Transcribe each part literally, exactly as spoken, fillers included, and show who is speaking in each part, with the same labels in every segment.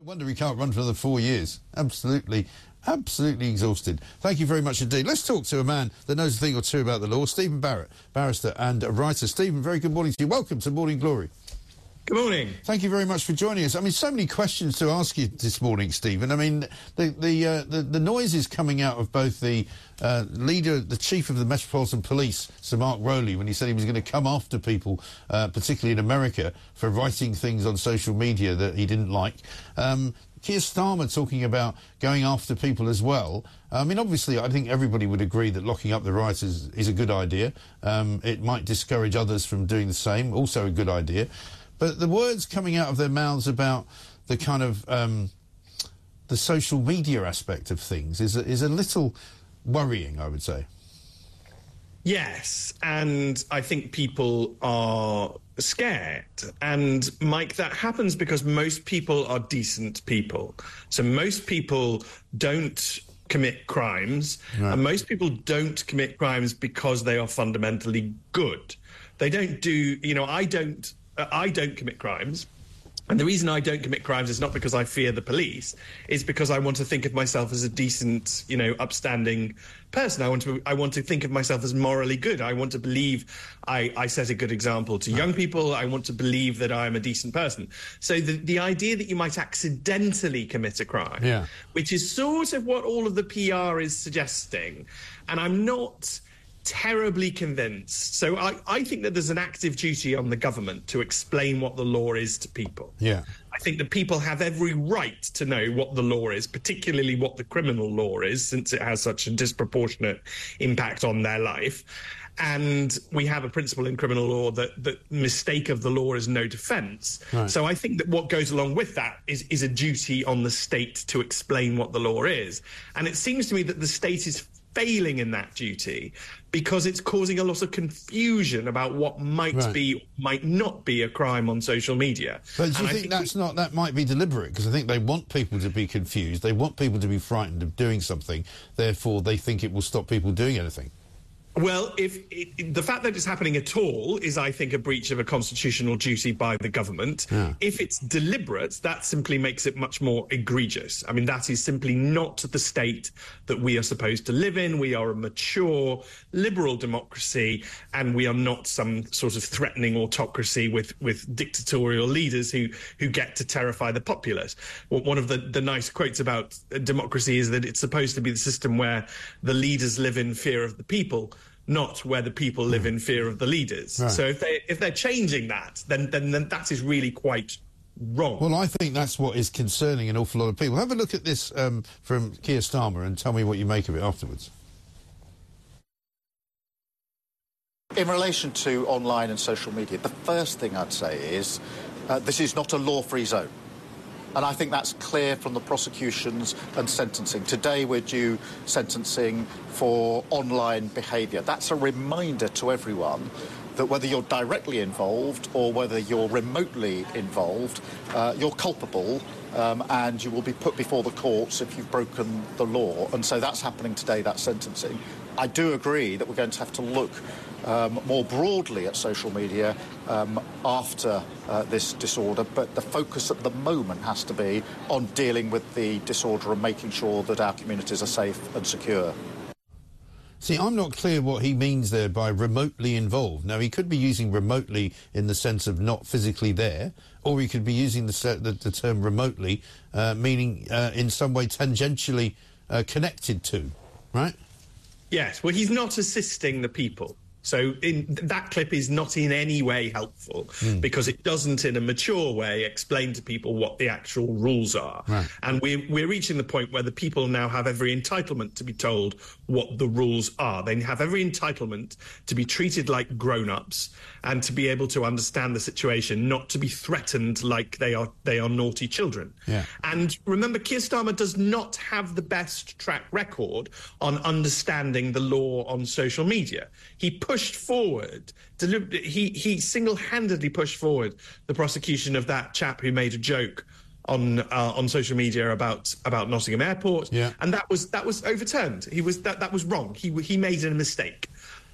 Speaker 1: wonder he can't run for another four years. Absolutely, absolutely exhausted. Thank you very much indeed. Let's talk to a man that knows a thing or two about the law, Stephen Barrett, barrister and a writer. Stephen, very good morning to you. Welcome to Morning Glory.
Speaker 2: Good morning.
Speaker 1: Thank you very much for joining us. I mean, so many questions to ask you this morning, Stephen. I mean, the the uh, the, the noises coming out of both the uh, leader, the chief of the Metropolitan Police, Sir Mark Rowley, when he said he was going to come after people, uh, particularly in America, for writing things on social media that he didn't like. Um, Keir Starmer talking about going after people as well. I mean, obviously, I think everybody would agree that locking up the rioters is a good idea. Um, it might discourage others from doing the same, also a good idea. But the words coming out of their mouths about the kind of um, the social media aspect of things is a, is a little worrying, I would say.
Speaker 2: Yes, and I think people are scared. And, Mike, that happens because most people are decent people. So most people don't commit crimes, right. And most people don't commit crimes because they are fundamentally good. They don't do, you know, I don't... I don't commit crimes, and the reason I don't commit crimes is not because I fear the police, it's because I want to think of myself as a decent, you know, upstanding person. I want to I want to think of myself as morally good. I want to believe I, I set a good example to young people. I want to believe that I'm a decent person. So the, the idea that you might accidentally commit a crime, yeah. which is sort of what all of the P R is suggesting, and I'm not terribly convinced. So I, I think that there's an active duty on the government to explain what the law is to people.
Speaker 1: Yeah.
Speaker 2: I think that people have every right to know what the law is, particularly what the criminal law is, since it has such a disproportionate impact on their life. And we have a principle in criminal law that, that mistake of the law is no defence. Right. So I think that what goes along with that is, is a duty on the state to explain what the law is. And it seems to me that the state is failing in that duty because it's causing a lot of confusion about what might right. be, might not be a crime on social media.
Speaker 1: But do you
Speaker 2: and
Speaker 1: think, think that's we... not, that might be deliberate? Because I think they want people to be confused. They want people to be frightened of doing something. Therefore, they think it will stop people doing anything.
Speaker 2: Well, if it, the fact that it's happening at all is, I think, a breach of a constitutional duty by the government. Yeah. If it's deliberate, that simply makes it much more egregious. I mean, that is simply not the state that we are supposed to live in. We are a mature, liberal democracy, and we are not some sort of threatening autocracy with, with dictatorial leaders who, who get to terrify the populace. Well, one of the, the nice quotes about democracy is that it's supposed to be the system where the leaders live in fear of the people, not where the people live in fear of the leaders. Right. So if they if they're changing that, then, then then that is really quite wrong.
Speaker 1: Well, I think that's what is concerning an awful lot of people. Have a look at this um, from Keir Starmer and tell me what you make of it afterwards.
Speaker 3: In relation to online and social media, the first thing I'd say is uh, this is not a law-free zone. And I think that's clear from the prosecutions and sentencing. Today we're due sentencing for online behaviour. That's a reminder to everyone that whether you're directly involved or whether you're remotely involved, uh, you're culpable um, and you will be put before the courts if you've broken the law. And so that's happening today, that sentencing. I do agree that we're going to have to look Um, more broadly at social media um, after uh, this disorder, but the focus at the moment has to be on dealing with the disorder and making sure that our communities are safe and secure.
Speaker 1: See, I'm not clear what he means there by remotely involved. Now, he could be using remotely in the sense of not physically there, or he could be using the, the, the term remotely, uh, meaning uh, in some way tangentially uh, connected to, right?
Speaker 2: Yes, well, he's not assisting the people. So in, that clip is not in any way helpful mm. because it doesn't, in a mature way, explain to people what the actual rules are. Right. And we're, we're reaching the point where the people now have every entitlement to be told what the rules are. They have every entitlement to be treated like grown-ups and to be able to understand the situation, not to be threatened like they are they are naughty children. Yeah. And remember, Keir Starmer does not have the best track record on understanding the law on social media. He pushed forward, he, he single-handedly pushed forward the prosecution of that chap who made a joke on uh, on social media about about Nottingham Airport, yeah. and that was that was overturned. He was that that was wrong. He he made a mistake.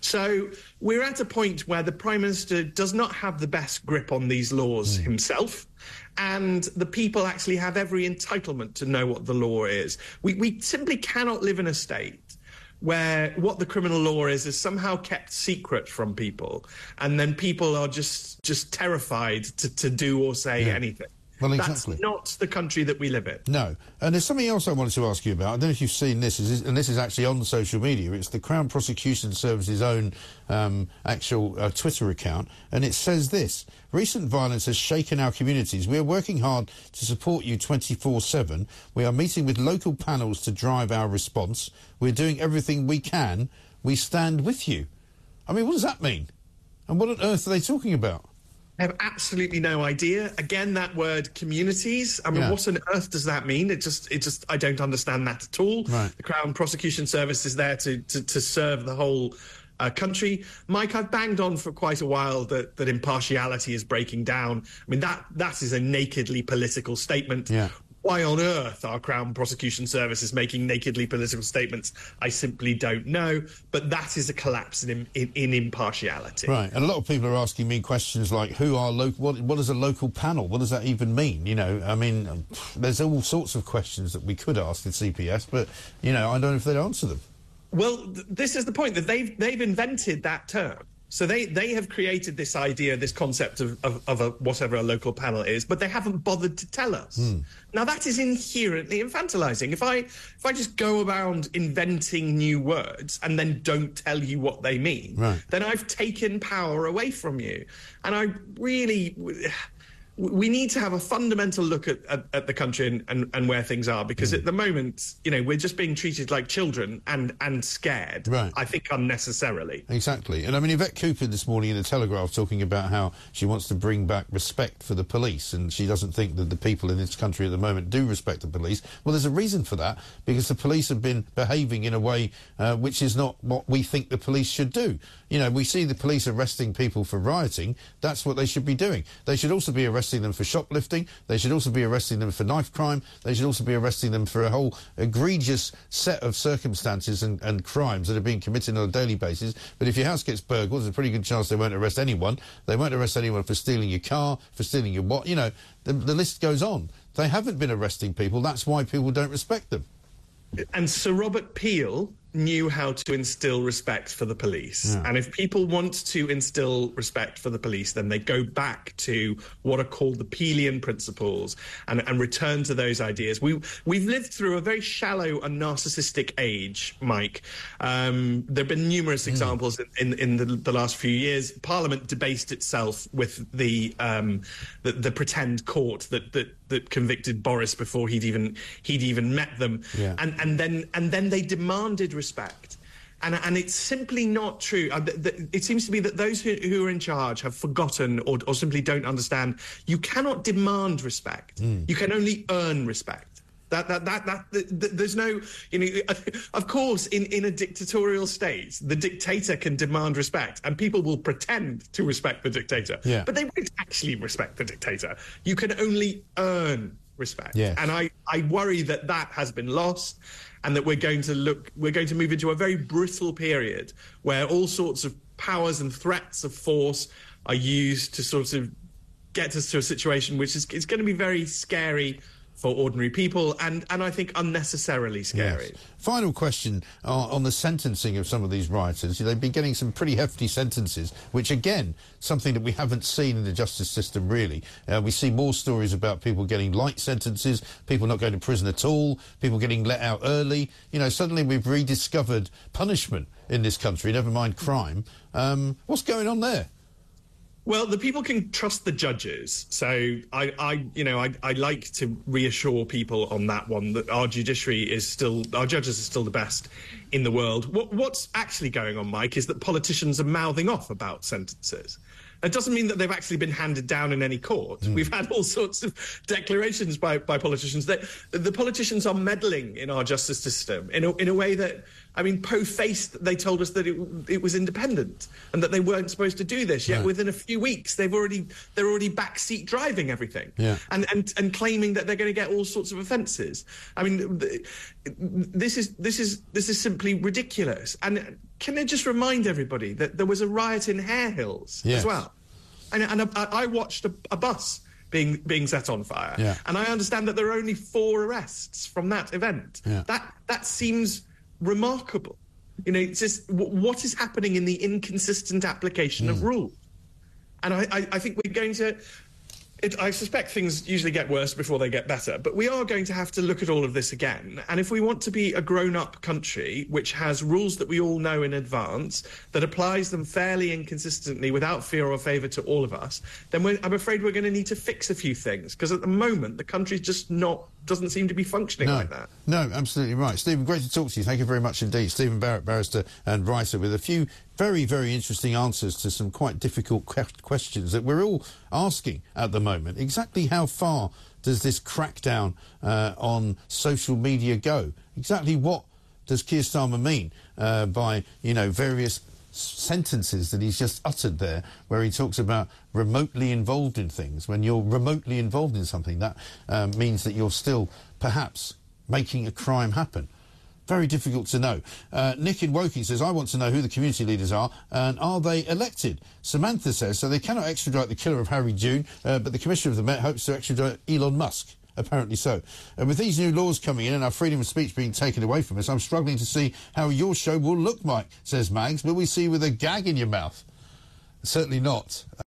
Speaker 2: So we're at a point where the Prime Minister does not have the best grip on these laws mm. himself, and the people actually have every entitlement to know what the law is. We, we simply cannot live in a state where what the criminal law is is somehow kept secret from people, and then people are just just terrified to, to do or say yeah. anything.
Speaker 1: Well, exactly.
Speaker 2: That's not the country that we live in.
Speaker 1: No. And there's something else I wanted to ask you about. I don't know if you've seen this, and this is actually on social media. It's the Crown Prosecution Service's own um, actual uh, Twitter account, and it says this: recent violence has shaken our communities. We are working hard to support you twenty-four seven. We are meeting with local panels to drive our response. We're doing everything we can. We stand with you. I mean, what does that mean? And what on earth are they talking about?
Speaker 2: I have absolutely no idea. Again, that word communities. I mean,
Speaker 1: yeah.
Speaker 2: what on earth does that mean? It just, it just, I don't understand that at all.
Speaker 1: Right.
Speaker 2: The Crown Prosecution Service is there to to, to serve the whole uh, country. Mike, I've banged on for quite a while that that impartiality is breaking down. I mean, that that is a nakedly political statement.
Speaker 1: Yeah.
Speaker 2: Why on earth our Crown Prosecution Service is making nakedly political statements, I simply don't know. But that is a collapse in, in, in impartiality.
Speaker 1: Right, and a lot of people are asking me questions like, who are local? What, what is a local panel? What does that even mean? You know, I mean, there's all sorts of questions that we could ask the C P S, but, you know, I don't know if they'd answer them.
Speaker 2: Well, th this is the point, that they've, they've invented that term. So they, they have created this idea, this concept of, of, of a, whatever a local panel is, but they haven't bothered to tell us. Mm. Now, that is inherently infantilizing. If I, if I just go around inventing new words and then don't tell you what they mean,
Speaker 1: right.
Speaker 2: then I've taken power away from you. And I really... We need to have a fundamental look at, at, at the country and, and, and where things are, because mm. at the moment, you know, we're just being treated like children and, and scared,
Speaker 1: right.
Speaker 2: I think unnecessarily.
Speaker 1: Exactly. And I mean, Yvette Cooper this morning in the Telegraph talking about how she wants to bring back respect for the police, and she doesn't think that the people in this country at the moment do respect the police. Well, there's a reason for that, because the police have been behaving in a way uh, which is not what we think the police should do. You know, we see the police arresting people for rioting. That's what they should be doing. They should also be arresting them for shoplifting. They should also be arresting them for knife crime. They should also be arresting them for a whole egregious set of circumstances and, and crimes that are being committed on a daily basis. But if your house gets burgled, there's a pretty good chance they won't arrest anyone. They won't arrest anyone for stealing your car, for stealing your what. You know, the, the list goes on. They haven't been arresting people. That's why people don't respect them.
Speaker 2: And Sir Robert Peel knew how to instill respect for the police.
Speaker 1: Yeah.
Speaker 2: And if people want to instill respect for the police, then they go back to what are called the Peelian principles and, and return to those ideas. We, we've lived through a very shallow and narcissistic age, Mike. Um, there have been numerous mm. examples in, in, in the, the last few years. Parliament debased itself with the, um, the, the pretend court that, that, that convicted Boris before he'd even, he'd even met them.
Speaker 1: Yeah.
Speaker 2: And, and, then, and then they demanded respect. And, and it's simply not true. Uh, th th it seems to be that those who, who are in charge have forgotten or, or simply don't understand. You cannot demand respect. Mm. You can only earn respect. That, that, that, that, th th there's no, you know, of course, in, in a dictatorial state, the dictator can demand respect and people will pretend to respect the dictator,
Speaker 1: yeah.
Speaker 2: but they won't actually respect the dictator. You can only earn respect.
Speaker 1: Yes.
Speaker 2: And I, I worry that that has been lost, and that we're going to look, we're going to move into a very brittle period where all sorts of powers and threats of force are used to sort of get us to a situation which is, is going to be very scary for ordinary people, and, and I think unnecessarily scary.
Speaker 1: Yes. Final question uh, on the sentencing of some of these rioters. They've been getting some pretty hefty sentences, which, again, something that we haven't seen in the justice system, really. Uh, we see more stories about people getting light sentences, people not going to prison at all, people getting let out early. You know, suddenly we've rediscovered punishment in this country, never mind crime. Um, what's going on there?
Speaker 2: Well, the people can trust the judges. So I, I you know, I, I like to reassure people on that one that our judiciary is still, our judges are still the best in the world. What, what's actually going on, Mike, is that politicians are mouthing off about sentences. It doesn't mean that they've actually been handed down in any court. Mm. We've had all sorts of declarations by, by politicians that the politicians are meddling in our justice system in a, in a way that, I mean, po-faced, they told us that it, it was independent and that they weren't supposed to do this. Yet right. within a few weeks, they've already they're already backseat driving everything,
Speaker 1: yeah.
Speaker 2: and, and and claiming that they're going to get all sorts of offences. I mean, this is this is this is simply ridiculous. And can I just remind everybody that there was a riot in Hare Hills
Speaker 1: yes.
Speaker 2: as well? And, and I, I watched a, a bus being being set on fire.
Speaker 1: Yeah.
Speaker 2: And I understand that there are only four arrests from that event.
Speaker 1: Yeah.
Speaker 2: That that seems remarkable. You know, it's just w- what is happening in the inconsistent application mm. of rules. And I, I, I think we're going to... It, I suspect things usually get worse before they get better, but we are going to have to look at all of this again. And if we want to be a grown-up country which has rules that we all know in advance, that applies them fairly and consistently without fear or favour to all of us, then we're, I'm afraid we're going to need to fix a few things, because at the moment the country's just not doesn't seem to be functioning
Speaker 1: no,
Speaker 2: like that.
Speaker 1: No, absolutely right. Stephen, great to talk to you. Thank you very much indeed. Stephen Barrett, barrister and writer, with a few very, very interesting answers to some quite difficult que- questions that we're all asking at the moment. Exactly how far does this crackdown uh, on social media go? Exactly what does Keir Starmer mean uh, by, you know, various sentences that he's just uttered there, where he talks about remotely involved in things? When you're remotely involved in something, that um, means that you're still perhaps making a crime happen. Very difficult to know. Uh, Nick in Woking says, I want to know who the community leaders are and are they elected? Samantha says, so they cannot extradite the killer of Harry June, uh, but the Commissioner of the Met hopes to extradite Elon Musk. Apparently so. And with these new laws coming in and our freedom of speech being taken away from us, I'm struggling to see how your show will look, Mike, says Mags. Will we see you with a gag in your mouth? Certainly not.